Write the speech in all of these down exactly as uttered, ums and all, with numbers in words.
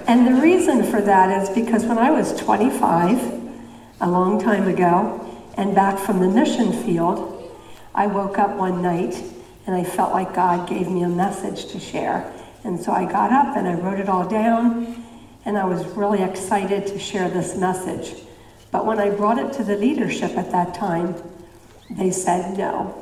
And the reason for that is because when I was twenty-five, a long time ago, and back from the mission field, I woke up one night and I felt like God gave me a message to share. And so I got up and I wrote it all down, and I was really excited to share this message. But when I brought it to the leadership at that time, they said no.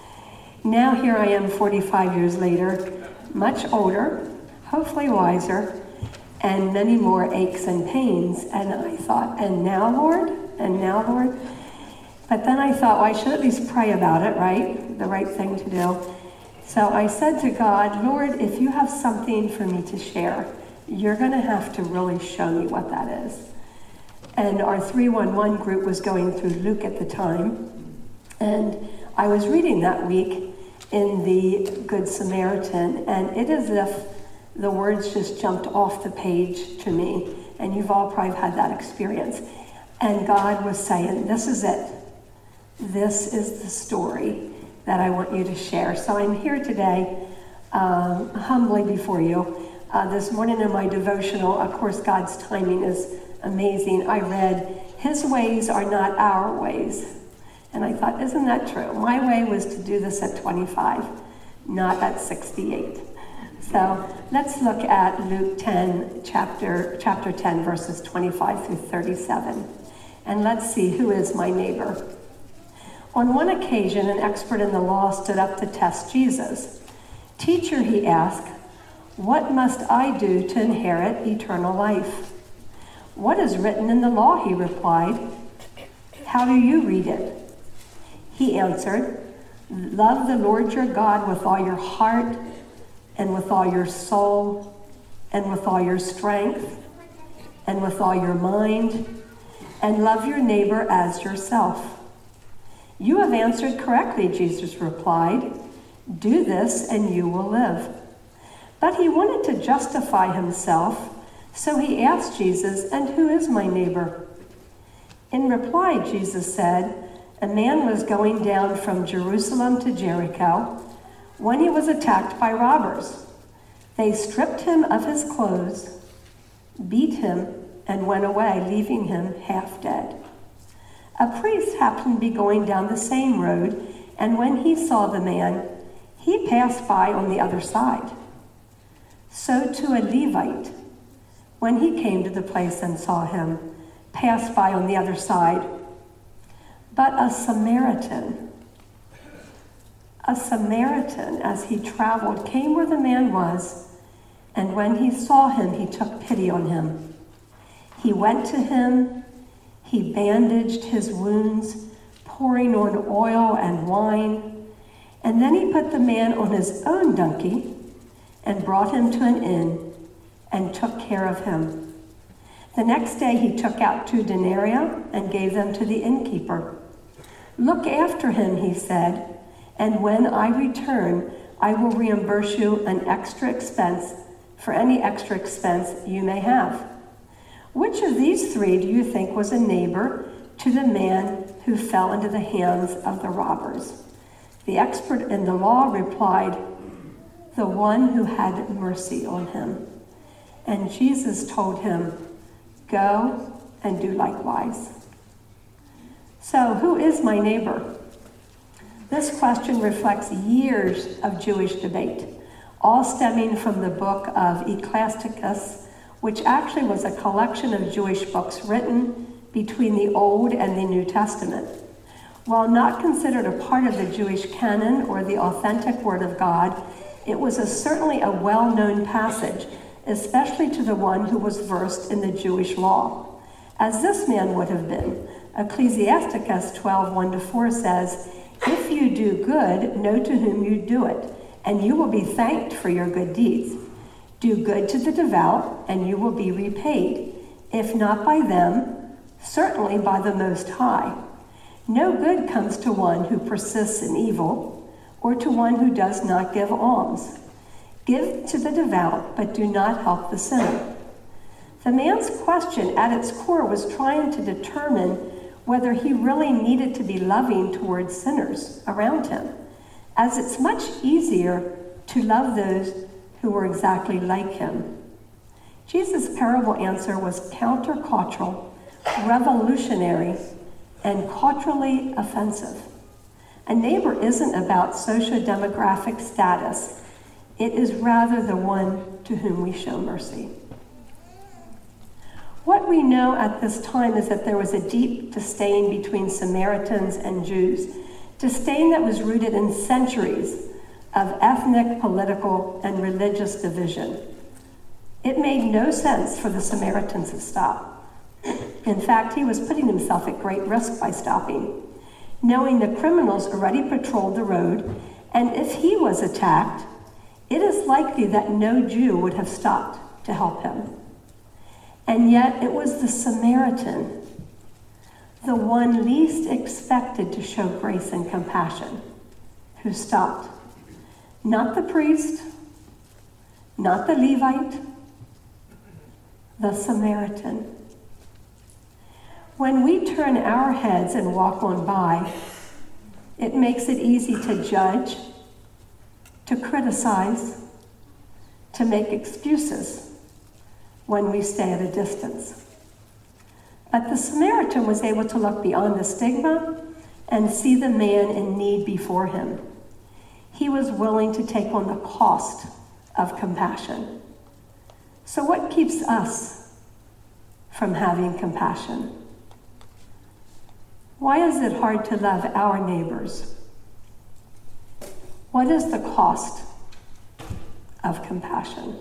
Now here I am forty-five years later, much older, hopefully wiser, and many more aches and pains. And I thought, and now, Lord? And now, Lord? But then I thought, well, I should at least pray about it, right? The right thing to do. So I said to God, Lord, if you have something for me to share, you're going to have to really show me what that is. And our three one one group was going through Luke at the time. And I was reading that week in the Good Samaritan, and it is as if the words just jumped off the page to me. And you've all probably had that experience. And God was saying, this is it. This is the story that I want you to share. So I'm here today, um, humbly before you. Uh, this morning in my devotional, of course, God's timing is amazing. I read, his ways are not our ways. And I thought, isn't that true? My way was to do this at twenty-five, not at sixty-eight. So let's look at Luke ten, chapter, chapter ten, verses twenty-five through thirty-seven. And let's see, who is my neighbor? On one occasion, an expert in the law stood up to test Jesus. Teacher, he asked, what must I do to inherit eternal life? What is written in the law, he replied. How do you read it? He answered, love the Lord your God with all your heart and with all your soul and with all your strength and with all your mind, and love your neighbor as yourself. You have answered correctly, Jesus replied. Do this and you will live. But he wanted to justify himself, so he asked Jesus, and who is my neighbor? In reply, Jesus said, a man was going down from Jerusalem to Jericho when he was attacked by robbers. They stripped him of his clothes, beat him, and went away, leaving him half dead. A priest happened to be going down the same road, and when he saw the man, he passed by on the other side. So too a Levite, when he came to the place and saw him, passed by on the other side. But a Samaritan, a Samaritan, as he traveled, came where the man was, and when he saw him, he took pity on him. He went to him, he bandaged his wounds, pouring on oil and wine, and then he put the man on his own donkey and brought him to an inn and took care of him. The next day he took out two denarii and gave them to the innkeeper. Look after him, he said, and when I return, I will reimburse you an extra expense for any extra expense you may have. Which of these three do you think was a neighbor to the man who fell into the hands of the robbers? The expert in the law replied, the one who had mercy on him. And Jesus told him, go and do likewise. So, who is my neighbor? This question reflects years of Jewish debate, all stemming from the book of Ecclesiastes, which actually was a collection of Jewish books written between the Old and the New Testament. While not considered a part of the Jewish canon or the authentic Word of God, it was a, certainly a well-known passage, especially to the one who was versed in the Jewish law, as this man would have been. Ecclesiastes twelve, one to four says, if you do good, know to whom you do it, and you will be thanked for your good deeds. Do good to the devout, and you will be repaid, if not by them, certainly by the Most High. No good comes to one who persists in evil, or to one who does not give alms. Give to the devout, but do not help the sinner. The man's question at its core was trying to determine whether he really needed to be loving towards sinners around him, as it's much easier to love those who were exactly like him. Jesus' parable answer was countercultural, revolutionary, and culturally offensive. A neighbor isn't about socio-demographic status. It is rather the one to whom we show mercy. What we know at this time is that there was a deep disdain between Samaritans and Jews, disdain that was rooted in centuries of ethnic, political, and religious division. It made no sense for the Samaritans to stop. In fact, he was putting himself at great risk by stopping, knowing the criminals already patrolled the road, and if he was attacked, it is likely that no Jew would have stopped to help him. And yet it was the Samaritan, the one least expected to show grace and compassion, who stopped. Not the priest, not the Levite, the Samaritan. When we turn our heads and walk on by, it makes it easy to judge, to criticize, to make excuses when we stay at a distance. But the Samaritan was able to look beyond the stigma and see the man in need before him. He was willing to take on the cost of compassion. So what keeps us from having compassion? Why is it hard to love our neighbors? What is the cost of compassion?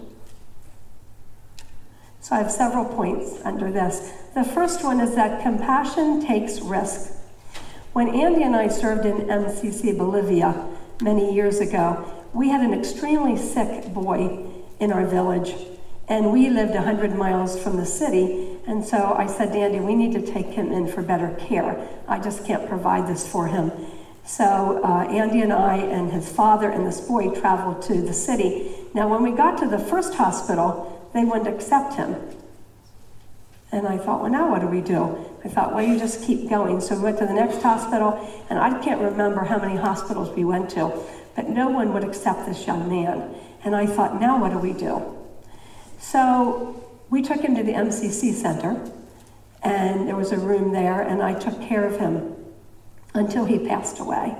So I have several points under this. The first one is that compassion takes risk. When Andy and I served in M C C Bolivia many years ago, we had an extremely sick boy in our village, and we lived one hundred miles from the city, and so I said to Andy, we need to take him in for better care. I just can't provide this for him. So uh, Andy and I and his father and this boy traveled to the city. Now when we got to the first hospital, they wouldn't accept him. And I thought, well, now what do we do? I thought, well, you just keep going. So we went to the next hospital, and I can't remember how many hospitals we went to, but no one would accept this young man. And I thought, now what do we do? So we took him to the M C C Center, and there was a room there, and I took care of him until he passed away.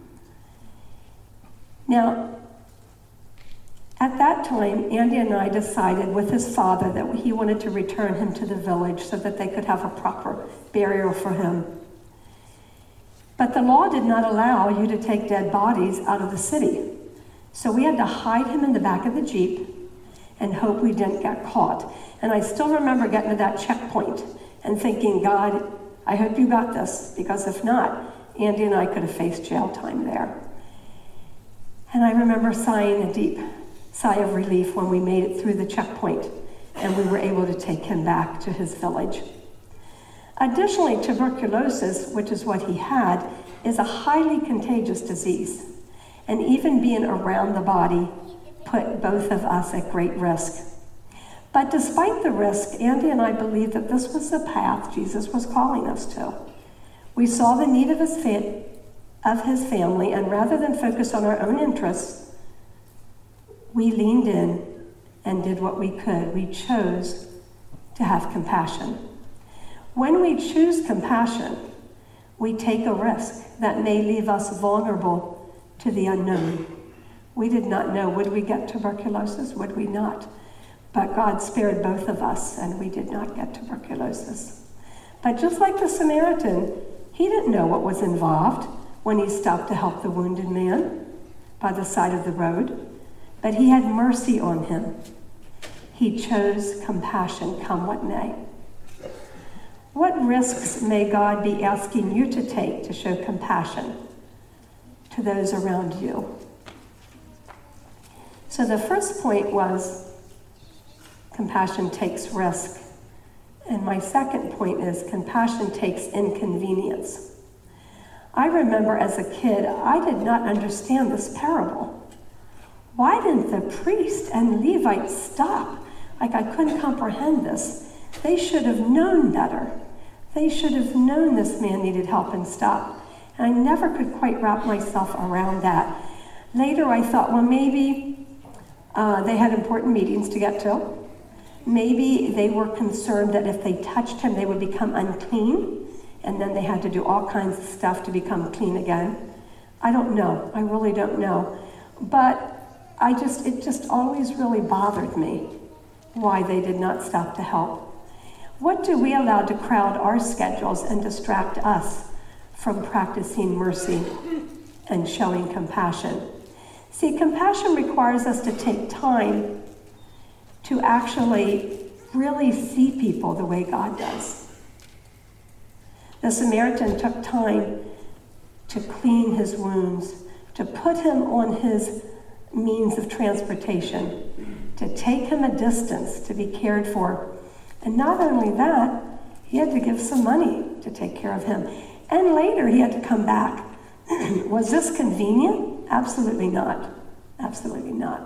Now, at that time, Andy and I decided with his father that he wanted to return him to the village so that they could have a proper burial for him. But the law did not allow you to take dead bodies out of the city. So we had to hide him in the back of the Jeep and hope we didn't get caught. And I still remember getting to that checkpoint and thinking, God, I hope you got this, because if not, Andy and I could have faced jail time there. And I remember sighing a deep sigh of relief when we made it through the checkpoint and we were able to take him back to his village. Additionally, tuberculosis, which is what he had, is a highly contagious disease. And even being around the body put both of us at great risk. But despite the risk, Andy and I believed that this was the path Jesus was calling us to. We saw the need of his, fa- of his family, and rather than focus on our own interests, we leaned in and did what we could. We chose to have compassion. When we choose compassion, we take a risk that may leave us vulnerable to the unknown. We did not know, would we get tuberculosis? Would we not? But God spared both of us, and we did not get tuberculosis. But just like the Samaritan, he didn't know what was involved when he stopped to help the wounded man by the side of the road. But he had mercy on him. He chose compassion, come what may. What risks may God be asking you to take to show compassion to those around you? So the first point was compassion takes risk. And my second point is compassion takes inconvenience. I remember as a kid, I did not understand this parable. Why didn't the priest and Levite stop? Like, I couldn't comprehend this. They should have known better. They should have known this man needed help and stopped. And I never could quite wrap myself around that. Later I thought, well, maybe uh, they had important meetings to get to. Maybe they were concerned that if they touched him, they would become unclean, and then they had to do all kinds of stuff to become clean again. I don't know. I really don't know. But I just, it just always really bothered me why they did not stop to help. What do we allow to crowd our schedules and distract us from practicing mercy and showing compassion? See, compassion requires us to take time to actually really see people the way God does. The Samaritan took time to clean his wounds, to put him on his means of transportation, to take him a distance to be cared for. And not only that, he had to give some money to take care of him. And later he had to come back. Was this convenient? Absolutely not. Absolutely not.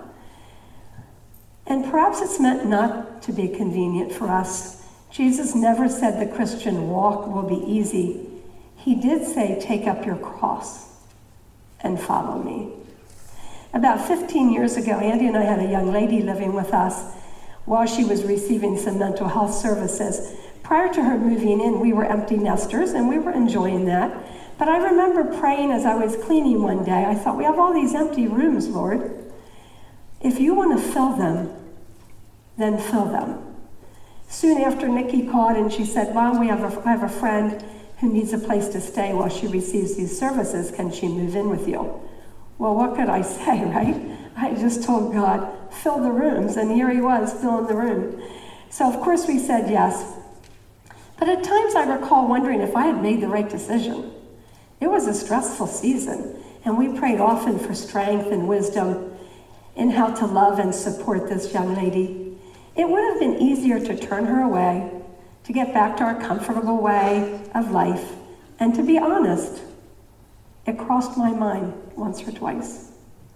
And perhaps it's meant not to be convenient for us. Jesus never said the Christian walk will be easy. He did say, take up your cross and follow me. About fifteen years ago, Andy and I had a young lady living with us while she was receiving some mental health services. Prior to her moving in, we were empty nesters, and we were enjoying that. But I remember praying as I was cleaning one day. I thought, we have all these empty rooms, Lord. If you want to fill them, then fill them. Soon after, Nikki called and she said, Mom, we have a, I have a friend who needs a place to stay while she receives these services. Can she move in with you? Well, what could I say, right? I just told God, fill the rooms, and here he was, filling the room. So, of course, we said yes. But at times I recall wondering if I had made the right decision. It was a stressful season, and we prayed often for strength and wisdom in how to love and support this young lady. It would have been easier to turn her away, to get back to our comfortable way of life, and to be honest, it crossed my mind once or twice.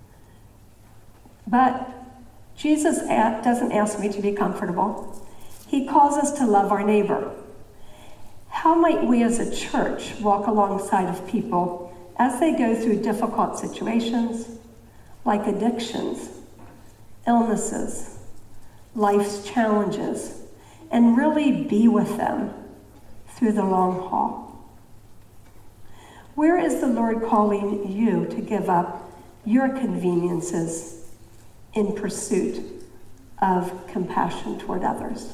But Jesus doesn't ask me to be comfortable. He calls us to love our neighbor. How might we as a church walk alongside of people as they go through difficult situations like addictions, illnesses, life's challenges, and really be with them through the long haul? Where is the Lord calling you to give up your conveniences in pursuit of compassion toward others?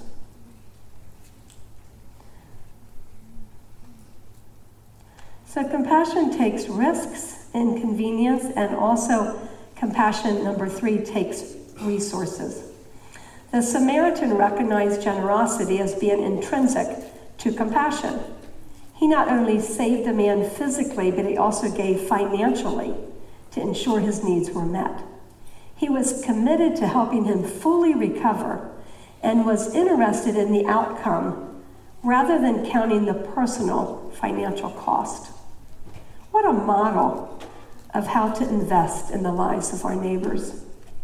So compassion takes risks, inconvenience, and also compassion, number three, takes resources. The Samaritan recognized generosity as being intrinsic to compassion. He not only saved the man physically, but he also gave financially to ensure his needs were met. He was committed to helping him fully recover and was interested in the outcome rather than counting the personal financial cost. What a model of how to invest in the lives of our neighbors.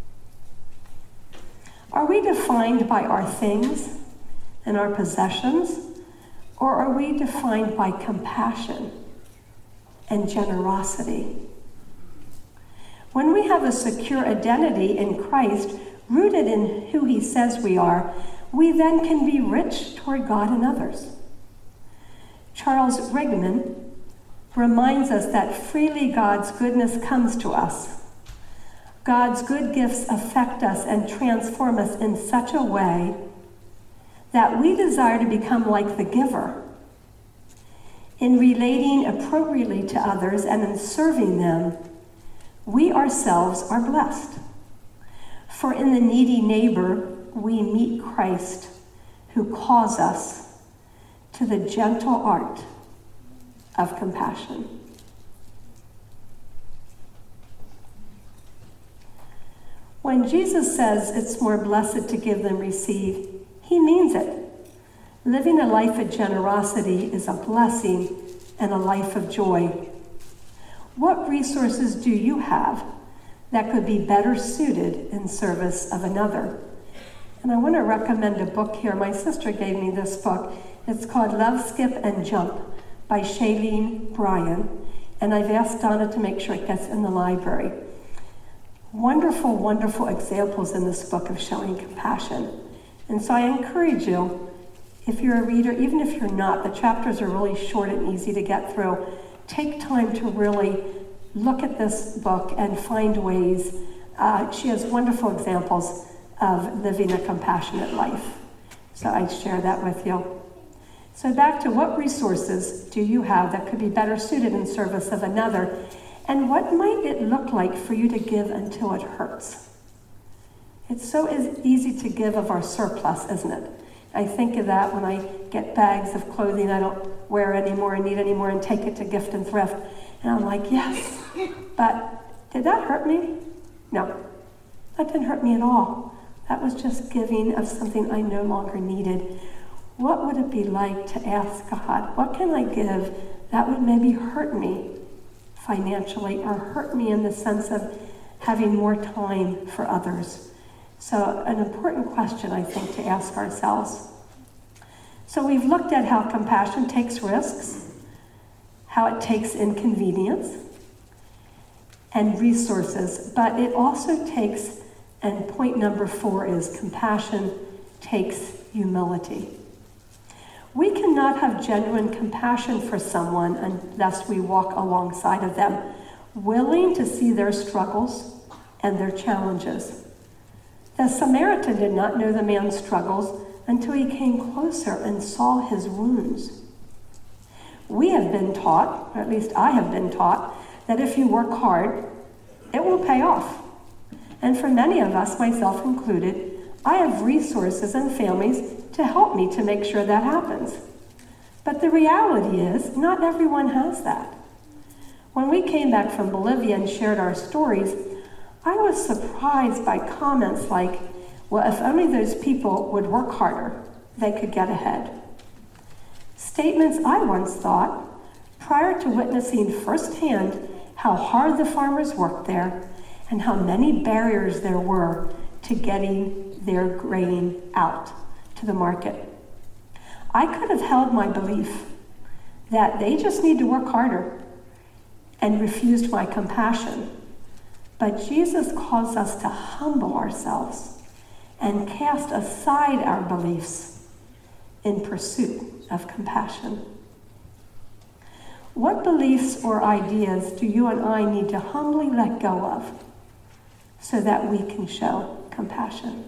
Are we defined by our things and our possessions, or are we defined by compassion and generosity? When we have a secure identity in Christ, rooted in who he says we are, we then can be rich toward God and others. Charles Rigman reminds us that freely God's goodness comes to us. God's good gifts affect us and transform us in such a way that we desire to become like the giver. In relating appropriately to others and in serving them, we ourselves are blessed. For in the needy neighbor, we meet Christ, who calls us to the gentle art of compassion. When Jesus says it's more blessed to give than receive, he means it. Living a life of generosity is a blessing and a life of joy. What resources do you have that could be better suited in service of another? And I want to recommend a book here. My sister gave me this book. It's called Love, Skip, and Jump by Shailene Bryan. And I've asked Donna to make sure it gets in the library. Wonderful, wonderful examples in this book of showing compassion. And so I encourage you, if you're a reader, even if you're not, the chapters are really short and easy to get through. Take time to really look at this book and find ways. Uh, she has wonderful examples of living a compassionate life. So I share that with you. So back to, what resources do you have that could be better suited in service of another? And what might it look like for you to give until it hurts? It's so easy to give of our surplus, isn't it? I think of that when I get bags of clothing I don't wear anymore and need anymore and take it to gift and thrift. And I'm like, yes, but did that hurt me? No, that didn't hurt me at all. That was just giving of something I no longer needed. What would it be like to ask God, what can I give that would maybe hurt me financially or hurt me in the sense of having more time for others? So an important question, I think, to ask ourselves. So we've looked at how compassion takes risks, how it takes inconvenience and resources, but it also takes, and point number four is compassion takes humility. We cannot have genuine compassion for someone unless we walk alongside of them, willing to see their struggles and their challenges. The Samaritan did not know the man's struggles until he came closer and saw his wounds. We have been taught, or at least I have been taught, that if you work hard, it will pay off. And for many of us, myself included, I have resources and families to help me to make sure that happens. But the reality is, not everyone has that. When we came back from Bolivia and shared our stories, I was surprised by comments like, well, if only those people would work harder, they could get ahead. Statements I once thought, prior to witnessing firsthand how hard the farmers worked there and how many barriers there were to getting their grain out to the market. I could have held my belief that they just need to work harder and refused my compassion. But Jesus calls us to humble ourselves and cast aside our beliefs in pursuit of compassion. What beliefs or ideas do you and I need to humbly let go of so that we can show compassion?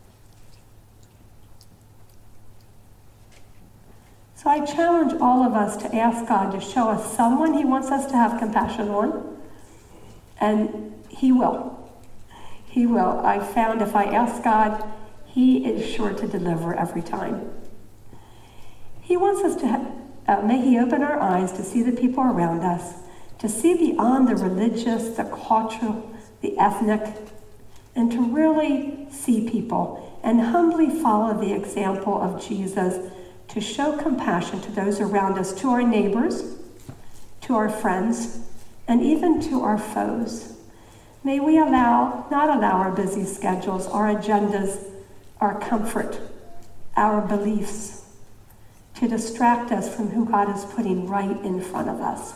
So I challenge all of us to ask God to show us someone he wants us to have compassion on, and he will. He will. I've found if I ask God, he is sure to deliver every time. He wants us to, have, uh, may he open our eyes to see the people around us, to see beyond the religious, the cultural, the ethnic, and to really see people and humbly follow the example of Jesus to show compassion to those around us, to our neighbors, to our friends, and even to our foes. May we allow, not allow our busy schedules, our agendas, our comfort, our beliefs to distract us from who God is putting right in front of us.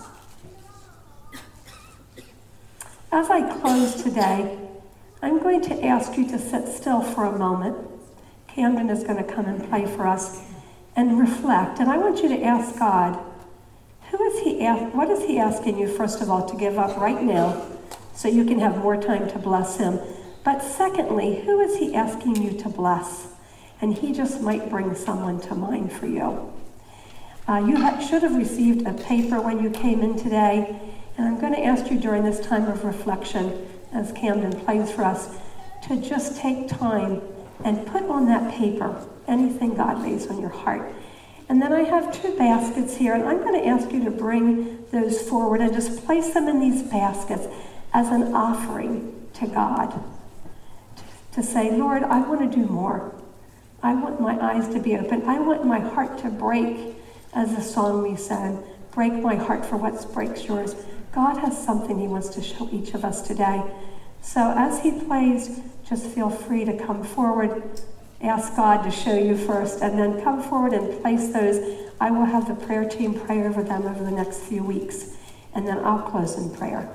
As I close today, I'm going to ask you to sit still for a moment. Camden is going to come and play for us and reflect. And I want you to ask God, who is he ask, what is he asking you, first of all, to give up right now so you can have more time to bless him? But secondly, who is he asking you to bless? And he just might bring someone to mind for you. Uh, you ha- should have received a paper when you came in today. And I'm going to ask you during this time of reflection, as Camden plays for us, to just take time and put on that paper anything God lays on your heart. And then I have two baskets here, and I'm going to ask you to bring those forward and just place them in these baskets as an offering to God. To, to say, Lord, I want to do more. I want my eyes to be open. I want my heart to break, as the song we sang, break my heart for what breaks yours. God has something he wants to show each of us today. So as he plays, just feel free to come forward. Ask God to show you first, and then come forward and place those. I will have the prayer team pray over them over the next few weeks, and then I'll close in prayer.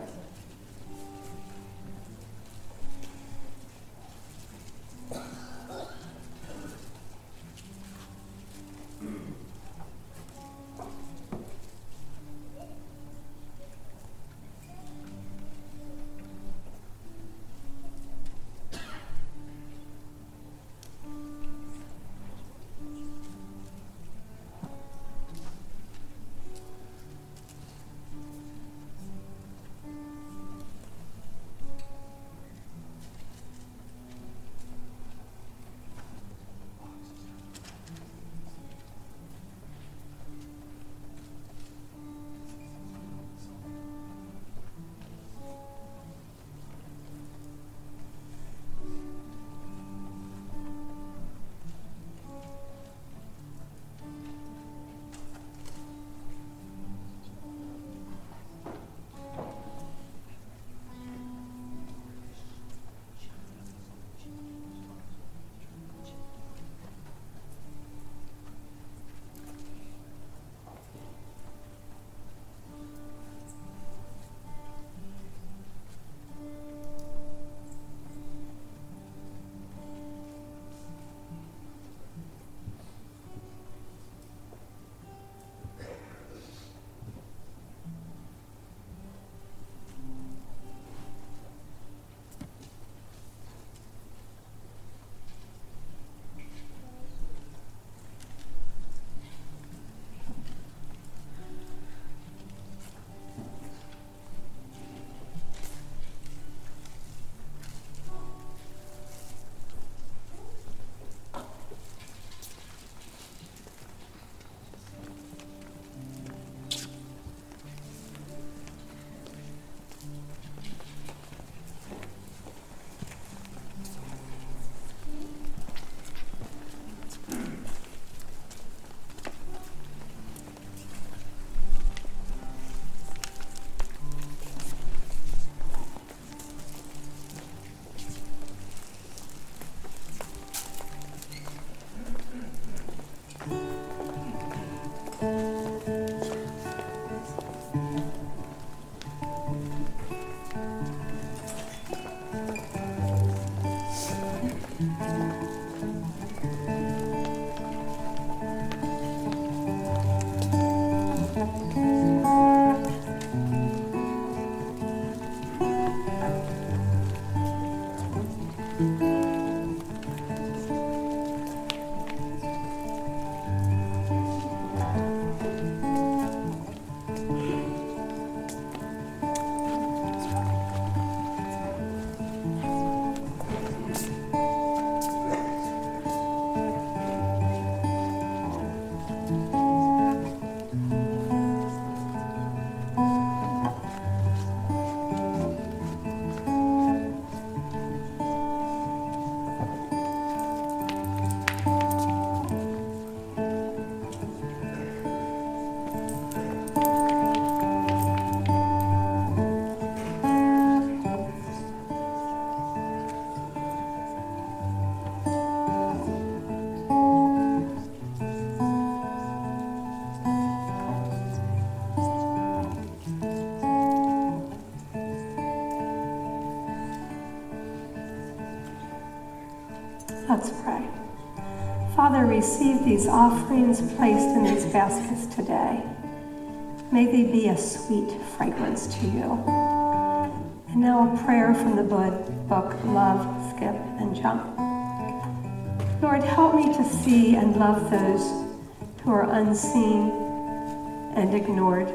Let's pray. Father, receive these offerings placed in these baskets today. May they be a sweet fragrance to you. And now a prayer from the book, Love, Skip, and Jump. Lord, help me to see and love those who are unseen and ignored.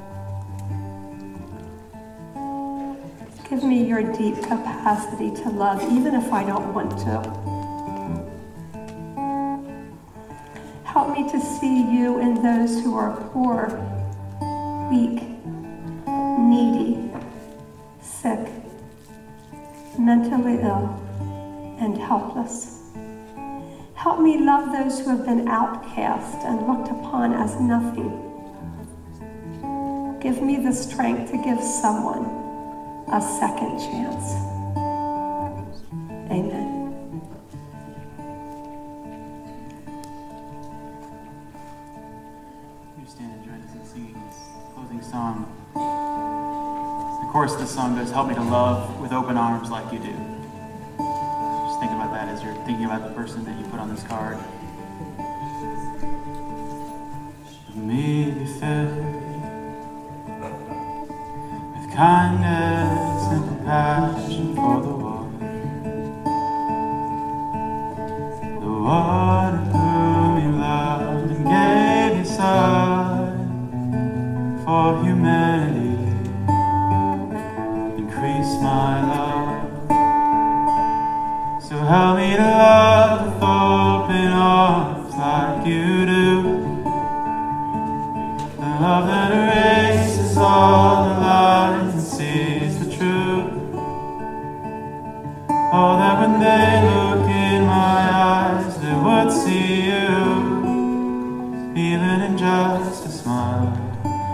Give me your deep capacity to love, even if I don't want to. Help me to see you in those who are poor, weak, needy, sick, mentally ill, and helpless. Help me love those who have been outcast and looked upon as nothing. Give me the strength to give someone a second chance. Amen. You stand and join us in singing this closing song. The chorus of this song goes, help me to love with open arms like you do. Just think about that as you're thinking about the person that you put on this card. Let me be filled with kindness and compassion for the one, the one whom you loved and gave your son for humanity. Increase my love, so help me to love